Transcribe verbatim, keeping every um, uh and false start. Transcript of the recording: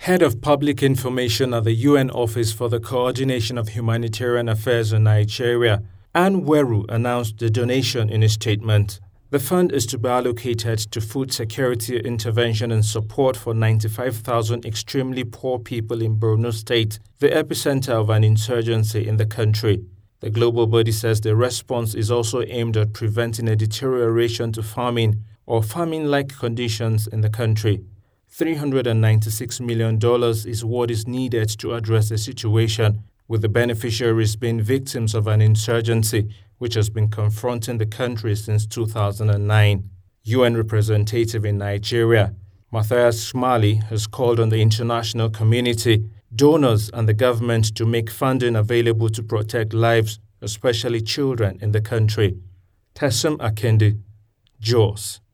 Head of Public Information at the U N Office for the Coordination of Humanitarian Affairs in Nigeria, Anne Weru, announced the donation in a statement. The fund is to be allocated to food security intervention and support for ninety-five thousand extremely poor people in Borno State, the epicenter of an insurgency in the country. The global body says the response is also aimed at preventing a deterioration to famine or famine-like conditions in the country. three hundred ninety-six million dollars is what is needed to address the situation, with the beneficiaries being victims of an insurgency which has been confronting the country since two thousand nine. U N representative in Nigeria, Matthias Schmali, has called on the international community, donors and the government to make funding available to protect lives, especially children in the country. Tessem Akende, Jos.